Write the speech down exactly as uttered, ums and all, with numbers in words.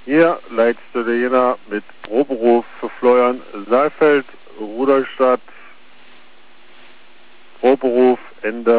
Hier leitest du jener mit Proberuf für Florian Saalfeld, Rudolstadt, Proberuf, Ende.